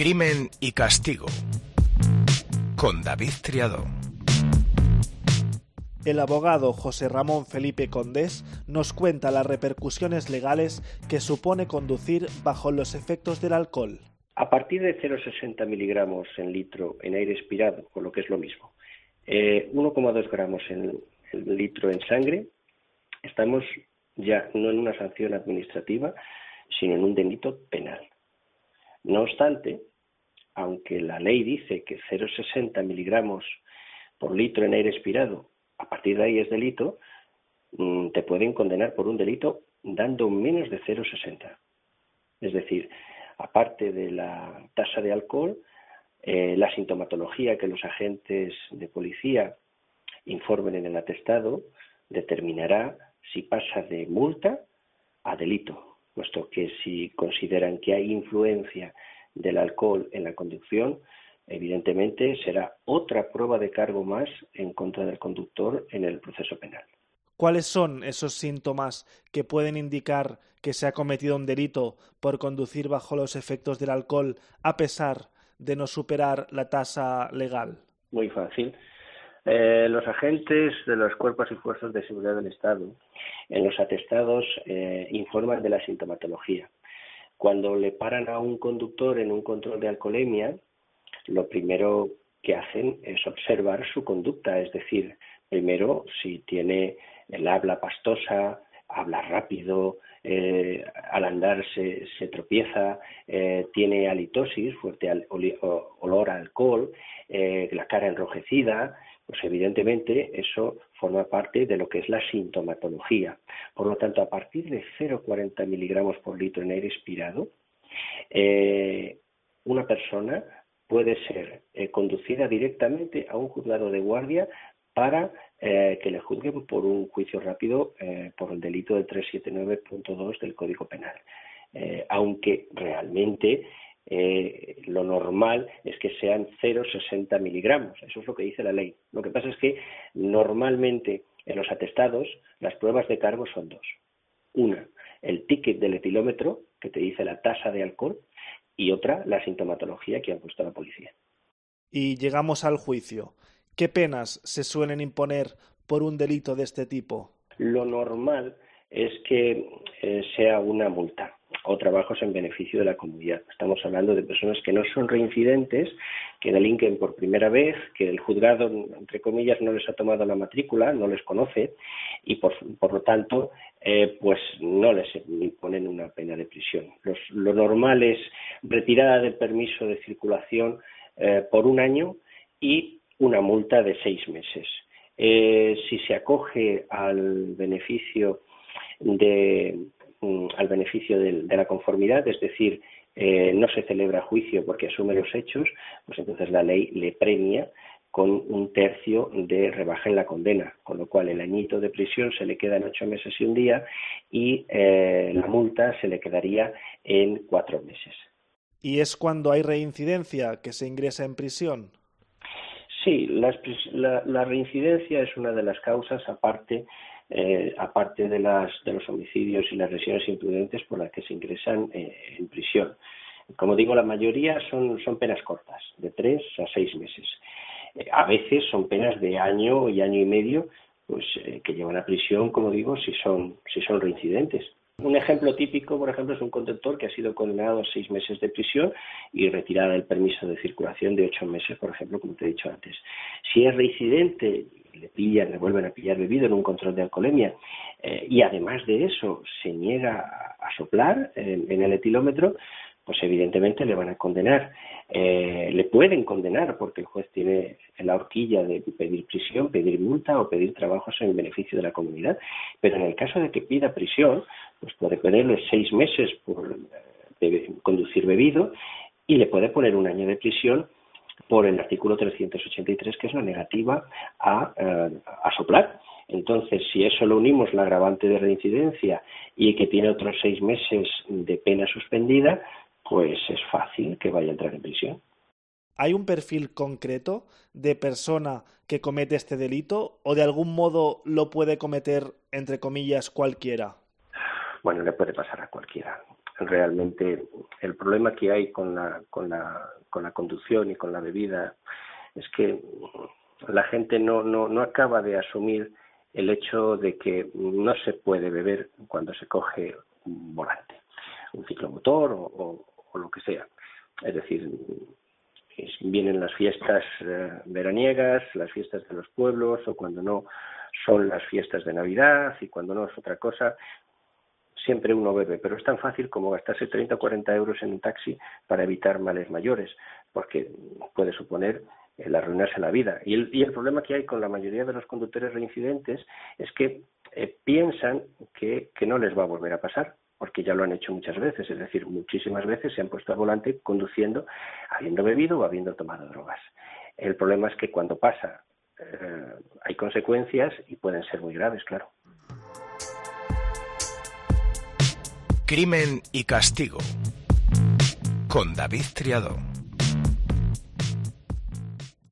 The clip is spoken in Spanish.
Crimen y castigo, con David Triadó. El abogado José Ramón Felipe Condés nos cuenta las repercusiones legales que supone conducir bajo los efectos del alcohol. A partir de 0,60 miligramos en litro en aire expirado, o lo que es lo mismo, 1,2 gramos en litro en sangre, estamos ya no en una sanción administrativa, sino en un delito penal. No obstante, aunque la ley dice que 0,60 miligramos por litro en aire expirado, a partir de ahí es delito, te pueden condenar por un delito dando menos de 0,60. Es decir, aparte de la tasa de alcohol, la sintomatología que los agentes de policía informen en el atestado determinará si pasa de multa a delito, puesto que si consideran que hay influencia del alcohol en la conducción, evidentemente será otra prueba de cargo más en contra del conductor en el proceso penal. ¿Cuáles son esos síntomas que pueden indicar que se ha cometido un delito por conducir bajo los efectos del alcohol a pesar de no superar la tasa legal? Muy fácil. Los agentes de los cuerpos y fuerzas de seguridad del Estado en los atestados informan de la sintomatología. Cuando le paran a un conductor en un control de alcoholemia, lo primero que hacen es observar su conducta, es decir, primero si tiene el habla pastosa, habla rápido, al andar se tropieza, tiene halitosis, fuerte olor a alcohol, la cara enrojecida, pues evidentemente eso forma parte de lo que es la sintomatología. Por lo tanto, a partir de 0,40 miligramos por litro en aire expirado, una persona puede ser conducida directamente a un juzgado de guardia para que le juzguen por un juicio rápido por el delito del 379.2 del Código Penal. Aunque realmente lo normal es que sean 0,60 miligramos, eso es lo que dice la ley. Lo que pasa es que normalmente en los atestados las pruebas de cargo son dos. Una, el ticket del etilómetro, que te dice la tasa de alcohol, y otra, la sintomatología que ha puesto la policía. Y llegamos al juicio. ¿Qué penas se suelen imponer por un delito de este tipo? Lo normal es que sea una multa o trabajos en beneficio de la comunidad. Estamos hablando de personas que no son reincidentes, que delinquen por primera vez, que el juzgado, entre comillas, no les ha tomado la matrícula, no les conoce y por lo tanto pues no les imponen una pena de prisión. Lo normal es retirada del permiso de circulación por un año y una multa de 6 meses. Si se acoge al beneficio de la conformidad, es decir, no se celebra juicio porque asume los hechos, pues entonces la ley le premia con 1/3 de rebaja en la condena, con lo cual el añito de prisión se le queda en 8 meses y un día y la multa se le quedaría en 4 meses. ¿Y es cuando hay reincidencia que se ingresa en prisión? Sí, la reincidencia es una de las causas, aparte de los homicidios y las lesiones imprudentes por las que se ingresan en prisión. Como digo, la mayoría son penas cortas, de 3 a 6 meses. A veces son penas de año y año y medio, pues que llevan a prisión, como digo, si son reincidentes. Un ejemplo típico, por ejemplo, es un conductor que ha sido condenado a 6 meses de prisión y retirada del permiso de circulación de 8 meses, por ejemplo, como te he dicho antes. Si es reincidente, le vuelven a pillar bebido en un control de alcoholemia y además de eso se niega a soplar en el etilómetro, pues evidentemente le van a condenar. Le pueden condenar porque el juez tiene la horquilla de pedir prisión, pedir multa o pedir trabajos en beneficio de la comunidad. Pero en el caso de que pida prisión, pues puede ponerle 6 meses por conducir bebido y le puede poner 1 año de prisión por el artículo 383, que es la negativa a soplar. Entonces, si eso lo unimos la agravante de reincidencia y que tiene otros 6 meses de pena suspendida, pues es fácil que vaya a entrar en prisión. ¿Hay un perfil concreto de persona que comete este delito o de algún modo lo puede cometer, entre comillas, cualquiera? Bueno, le puede pasar a cualquiera. Realmente El problema que hay con la conducción y con la bebida es que la gente no acaba de asumir el hecho de que no se puede beber cuando se coge un volante, un ciclomotor o lo que sea. Es decir, vienen las fiestas veraniegas, las fiestas de los pueblos, o cuando no son las fiestas de Navidad, y cuando no es otra cosa, siempre uno bebe, pero es tan fácil como gastarse 30 o 40 euros en un taxi para evitar males mayores, porque puede suponer el arruinarse la vida. Y el problema que hay con la mayoría de los conductores reincidentes es que piensan que no les va a volver a pasar, porque ya lo han hecho muchas veces, es decir, muchísimas veces se han puesto al volante conduciendo habiendo bebido o habiendo tomado drogas. El problema es que cuando pasa hay consecuencias y pueden ser muy graves, claro. Crimen y castigo con David Triadó.